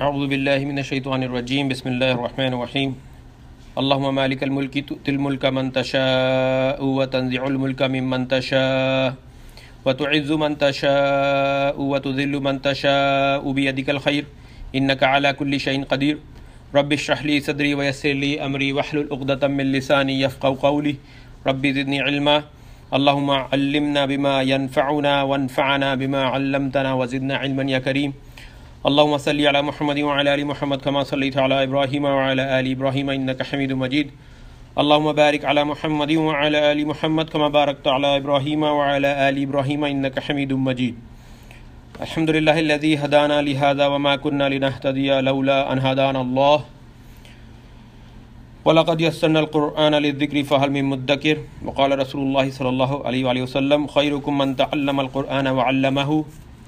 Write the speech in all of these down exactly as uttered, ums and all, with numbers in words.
أعوذ بالله من الشيطان الرجيم بسم الله الرحمن الرحيم اللهم مالك الملك تؤتي الملك من تشاء وتنزع الملك ممن تشاء وتعز من تشاء وتذل من تشاء بيدك الخير إنك على كل شيء قدير رب اشرح لي صدري ويسر لي أمري واحلل عقدة من لساني يفقهوا قولي رب زدني علما اللهم علمنا بما ينفعنا وانفعنا بما علمتنا وزدنا علما يا كريم اللهم صل على محمد وعلى آل محمد كما صليت على إبراهيم وعلى آل إبراهيم إنك حميد مجيد اللهم بارك على محمد وعلى آل محمد كما باركت على إبراهيم وعلى آل إبراهيم إنك حميد مجيد الحمد لله الذي هدانا لهذا وما كنا لنهتدي لولا أن هدانا الله ولقد يسرنا القرآن للذكر فهل من مدكر وقال رسول الله صلى الله عليه وآله وسلم خيركم من تعلم القرآن وعلمه.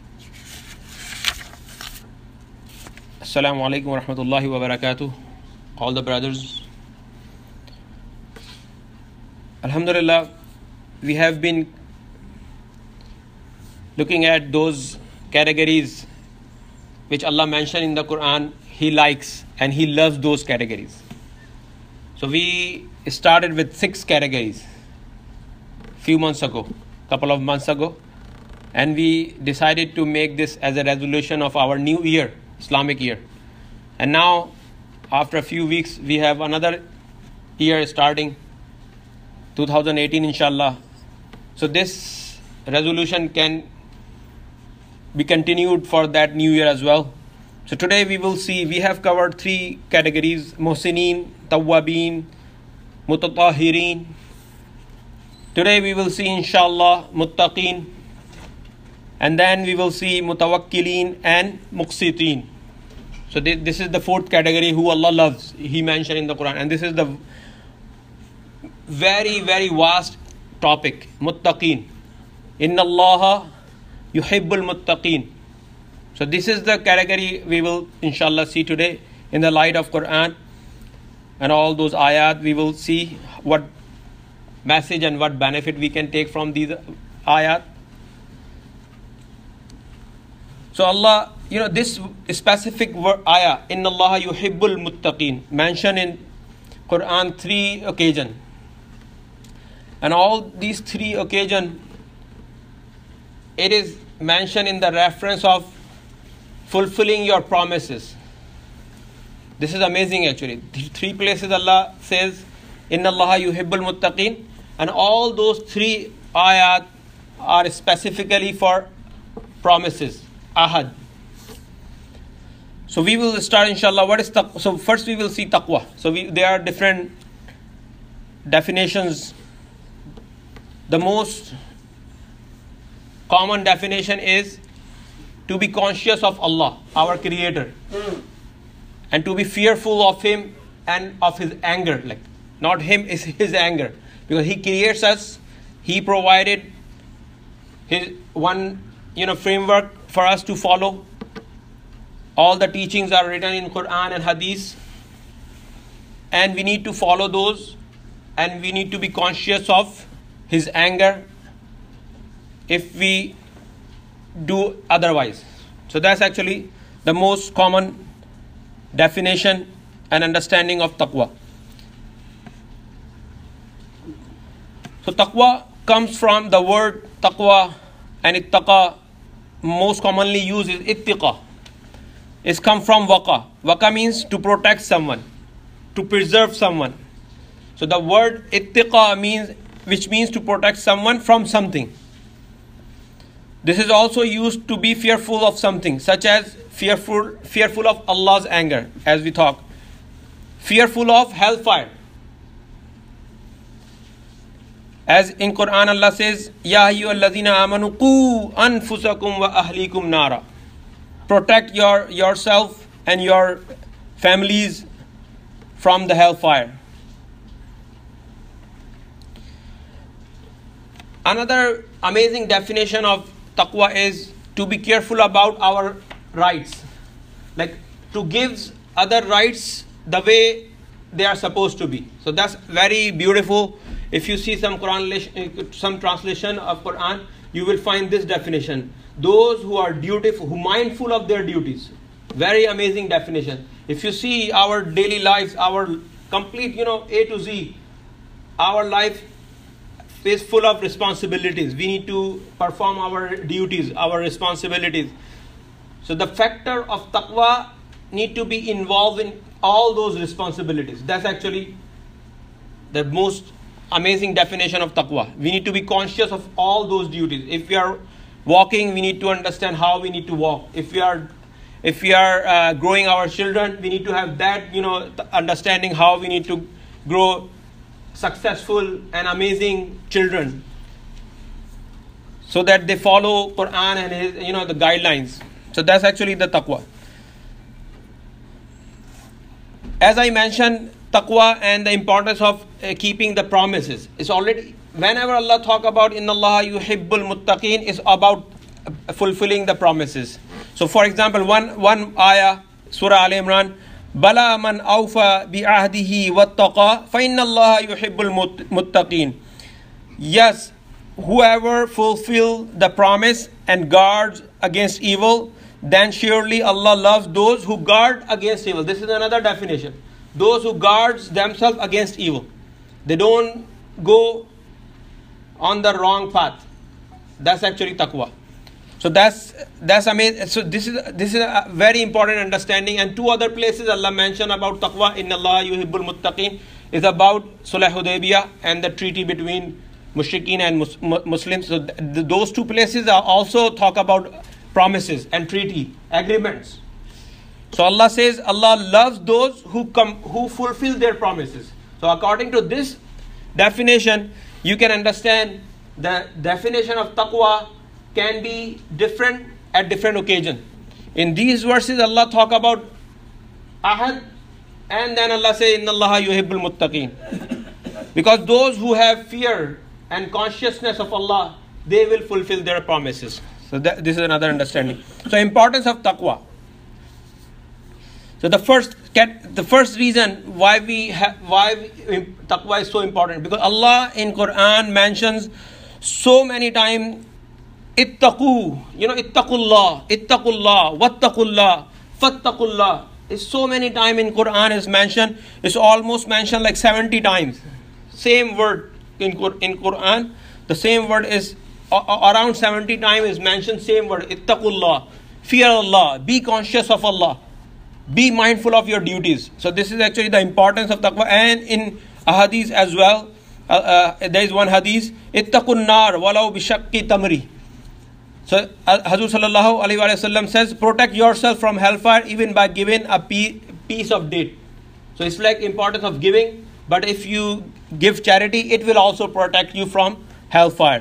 Assalamu alaikum wa rahmatullahi wa barakatuh. All the brothers. Alhamdulillah, we have been looking at those categories which Allah mentioned in the Quran. He likes and He loves those categories. So we started with six categories few months ago, couple of months ago, and we decided to make this as a resolution of our new year, Islamic year. And now, after a few weeks, we have another year starting, two thousand eighteen, inshallah. So this resolution can be continued for that new year as well. So today we will see, we have covered three categories: Muhsineen, Tawwabeen, Mutatahireen. Today we will see, inshallah, Muttaqeen. And then we will see Mutawakkileen and Muqsiteen. So this, this is the fourth category who Allah loves. He mentioned in the Quran. And this is the very, very vast topic. Muttaqeen. Inna Allaha yuhibbul muttaqeen. So this is the category we will inshallah see today in the light of Quran. And all those ayat, we will see what message and what benefit we can take from these ayat. So Allah, you know, this specific word, ayah, Inna Allah yuhibbul muttaqeen, mentioned in Quran three occasions. And all these three occasions, it is mentioned in the reference of fulfilling your promises. This is amazing actually. Three places Allah says, Inna Allah yuhibbul muttaqeen. And all those three ayat are specifically for promises. Ahad. So we will start inshallah. What is taqwa? So first we will see taqwa. So we, there are different definitions. The most common definition is to be conscious of Allah, our Creator, and to be fearful of Him and of His anger. Like not Him, is His anger, because He creates us. He provided His one, you know, framework for us to follow. All the teachings are written in Quran and Hadith, and we need to follow those, and we need to be conscious of His anger if we do otherwise. So that's actually the most common definition and understanding of taqwa. So taqwa comes from the word taqwa, and ittaqa most commonly used is ittiqa. It's come from waqa. Waqa means to protect someone, to preserve someone. So the word ittiqa means, which means to protect someone from something. This is also used to be fearful of something, such as fearful, fearful of Allah's anger, as we talk. Fearful of hellfire. As in Quran Allah says, Ya ayyuhalladhina amanu qu anfusakum wa ahlikum nara. Protect your yourself and your families from the hellfire. Another amazing definition of taqwa is to be careful about our rights. Like to give other rights the way they are supposed to be. So that's very beautiful. If you see some Quran, some translation of Quran, you will find this definition: those who are dutiful, who mindful of their duties. Very amazing definition. If you see our daily lives, our complete, you know, A to Z, our life is full of responsibilities. We need to perform our duties, our responsibilities. So the factor of taqwa need to be involved in all those responsibilities. That's actually the most amazing definition of taqwa. We need to be conscious of all those duties. If we are walking, we need to understand how we need to walk. If we are if we are uh, growing our children, we need to have that, you know, understanding how we need to grow successful and amazing children, so that they follow Quran and his, you know, the guidelines. So that's actually the taqwa. As I mentioned, taqwa and the importance of uh, keeping the promises is already, whenever Allah talk about inna Allah yuhibbul muttaqin, is about uh, fulfilling the promises. So for example, one one ayah, Surah Al Imran, Bala man awfa bi ahdihi wattaqa fa inna Allah yuhibbul muttaqin. Yes, whoever fulfill the promise and guards against evil, then surely Allah loves those who guard against evil. This is another definition. Those who guards themselves against evil. They don't go on the wrong path. That's actually taqwa. So that's that's amazing. So this is this is a very important understanding. And two other places Allah mentioned about taqwa, inna Allah yuhibbul muttaqin, is about Sulh Hudaybiyah and the treaty between Mushrikeen and Mus- Muslims. So th- those two places are also talk about promises and treaty agreements. So Allah says Allah loves those who come who fulfill their promises. So according to this definition, you can understand the definition of taqwa can be different at different occasion. In these verses, Allah talk about ahad, and then Allah say inna Allah yuhibbul muttaqin. Because those who have fear and consciousness of Allah, they will fulfill their promises. So that, this is another understanding. So importance of taqwa. So the first the first reason why we have why we, taqwa is so important, because Allah in Quran mentions so many times ittaqu, you know, ittaqullah, ittaqullah, wattaqullah, fattaqullah. It's so many times in Quran is mentioned. It's almost mentioned like seventy times. Same word in in Quran. The same word is uh, around seventy times is mentioned. Same word, ittaqullah, fear Allah, be conscious of Allah, be mindful of your duties. So this is actually the importance of taqwa. And in a hadith as well, uh, uh, there is one hadith, ittaqun nar walau bishaqqi tamri. So Hazrat Sallallahu Alaihi Wasallam says, protect yourself from hellfire even by giving a piece of date. So it's like importance of giving, but if you give charity, it will also protect you from hellfire.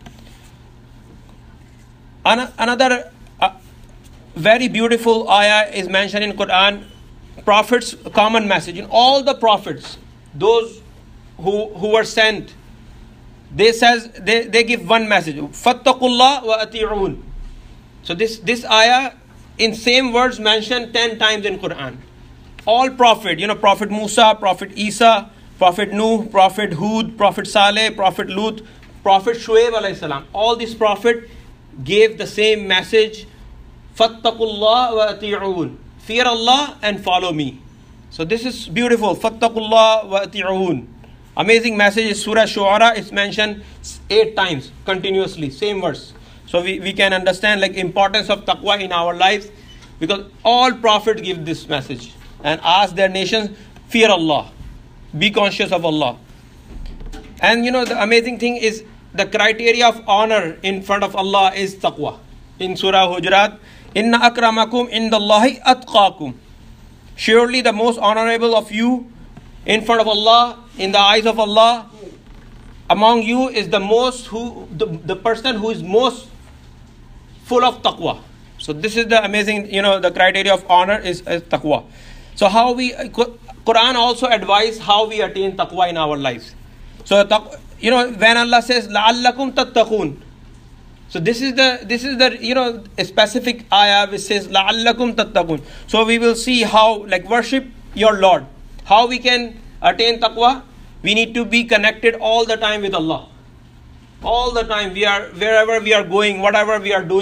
An- another uh, very beautiful ayah is mentioned in Quran, prophets' common message. In all the prophets, those who, who were sent, They says they, they give one message. Fattaqullah wa ati'un. So this, this ayah in same words mentioned ten times in Quran. All prophet, you know, Prophet Musa, Prophet Isa, Prophet Nuh, Prophet Hud, Prophet Saleh, Prophet Lut, Prophet Shuaib alayhi salam. All these prophets gave the same message. Fattaqullah wa ati'un. Fear Allah and follow me. So this is beautiful. Fattaqullah wa ati'un. Amazing message is Surah Shu'ara. It's mentioned eight times continuously, same verse. So we, we can understand like importance of taqwa in our lives, because all prophets give this message and ask their nations, fear Allah, be conscious of Allah. And you know the amazing thing is the criteria of honor in front of Allah is taqwa. In Surah Hujurat, inna akramakum indallahi atqakum. Surely the most honorable of you in front of Allah, in the eyes of Allah, among you is the most who the, the person who is most full of taqwa. So this is the amazing, you know, the criteria of honor is, is taqwa. So how we Quran also advise how we attain taqwa in our lives. So you know, when Allah says la'allakum tattaqun, so this is the this is the you know a specific ayah which says la'allakum tattaqun. So we will see how like worship your Lord. How we can attain taqwa? We need to be connected all the time with Allah. All the time, we are wherever we are going, whatever we are doing,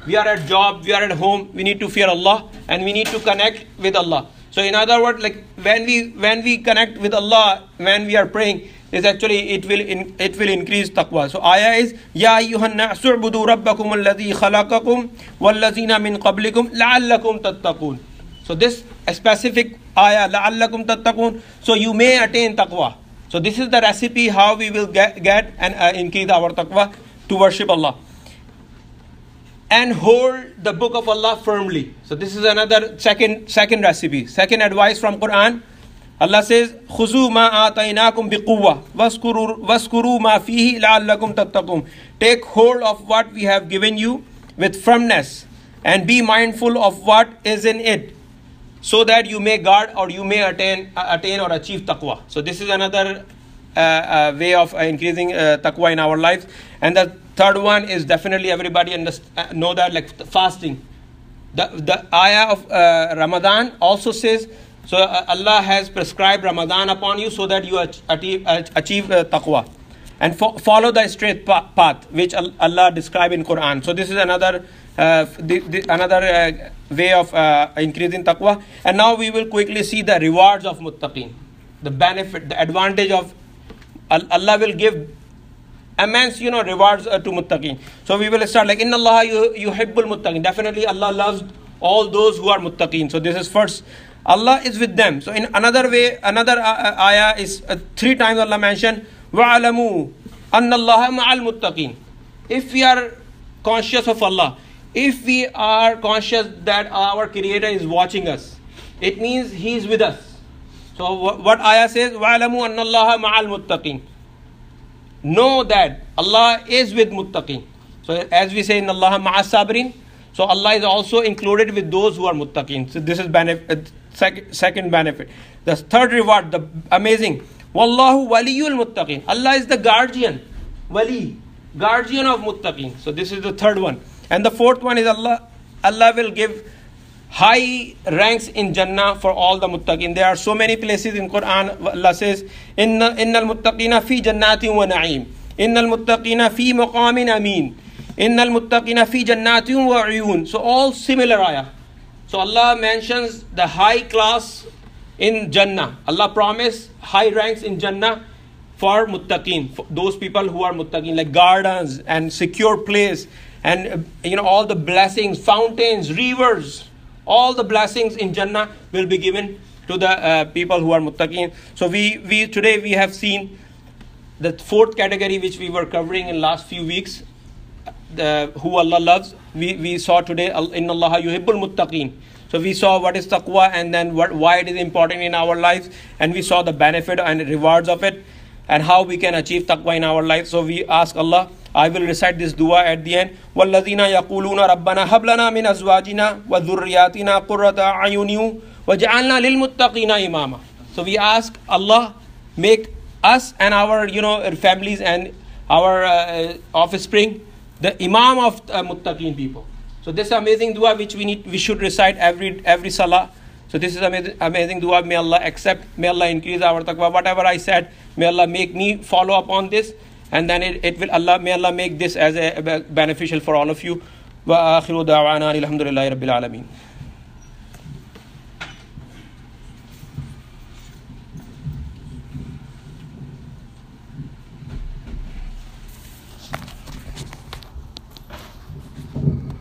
we are at job, we are at home, we need to fear Allah and we need to connect with Allah. So in other words, like when we when we connect with Allah, when we are praying, is actually it will in, it will increase taqwa. So ayah is Ya ayyuhan nasu ubudu rabbakum alladhi khalaqakum wallazina min qablikum la'allakum tattaqun. So this specific ayah la'allakum tattaqun, so you may attain taqwa. So this is the recipe how we will get, get and uh, increase our taqwa to worship Allah. And hold the book of Allah firmly. So this is another second second recipe, second advice from Quran. Allah says, "Khuzu ma ataynakum biquwwa waskuru waskuru ma fihi la'allakum tattaqun." Take hold of what we have given you with firmness, and be mindful of what is in it, so that you may guard or you may attain uh, attain or achieve taqwa. So this is another uh, uh, way of uh, increasing uh, taqwa in our lives. And the third one is definitely everybody understand, know that, like fasting. The the ayah of uh, Ramadan also says, so uh, Allah has prescribed Ramadan upon you so that you achieve, uh, achieve uh, taqwa. And fo- follow the straight path which Allah described in Quran. So this is another uh, the, the, another uh, way of uh, increasing taqwa. And now we will quickly see the rewards of muttaqin, the benefit, the advantage of Allah will give immense, you know, rewards uh, to muttaqin. So we will start like Inna Allah yuhibbul muttaqin. Definitely Allah loves all those who are muttaqin. So this is first, Allah is with them. So in another way, another uh, ayah is uh, three times Allah mentioned wa'alamu anna Allah ma'al muttaqin. If we are conscious of Allah, if we are conscious that our Creator is watching us, it means He is with us. So what, what ayah says? وَعَلَمُوا أَنَّ اللَّهَ مَعَ الْمُتَّقِينَ. Know that Allah is with muttaqin. So as we say in Allah ma'a sabrin, so Allah is also included with those who are muttaqin. So this is benefit, sec- second benefit. The third reward, the amazing. Wallahu waliyul muttaqin. Allah is the guardian, wali, guardian of muttaqin. So this is the third one. And the fourth one is Allah, Allah will give high ranks in Jannah for all the muttaqin. There are so many places in Quran. Allah says, Inna innal muttaqina fi jannatin wa na'im. Innal muttaqina fi maqamin amin. Innal muttaqina fi jannatin wa uyun. So all similar ayah. So Allah mentions the high class in Jannah. Allah promised high ranks in Jannah for muttaqin, for those people who are muttaqin, like gardens and secure place, and you know all the blessings, fountains, rivers. All the blessings in Jannah will be given to the uh, people who are muttaqin. So we, we today we have seen the fourth category which we were covering in last few weeks, the, who Allah loves. We, we saw today, Inna Allah yuhibbul muttaqin. So we saw what is taqwa and then what, why it is important in our lives. And we saw the benefit and rewards of it and how we can achieve taqwa in our lives. So we ask Allah, I will recite this dua at the end. وَالَّذِينَ يَقُولُونَ رَبَّنَا هَبْ لَنَا مِنْ أَزْوَاجِنَا وَذُرِّيَّاتِنَا قُرَّةَ أَعْيُنٍ وَاجْعَلْنَا لِلْمُتَّقِينَ إِمَامًا. So we ask Allah, make us and our, you know, families and our uh, offspring the imam of uh, muttaqin people. So this amazing dua which we need, we should recite every every salah. So this is amazing, amazing dua. May Allah accept, may Allah increase our taqwa. Whatever I said, may Allah make me follow up on this. And then it, it will Allah may Allah make this as a beneficial for all of you. Wa akhiru da'wana alhamdulillahi rabbil alamin.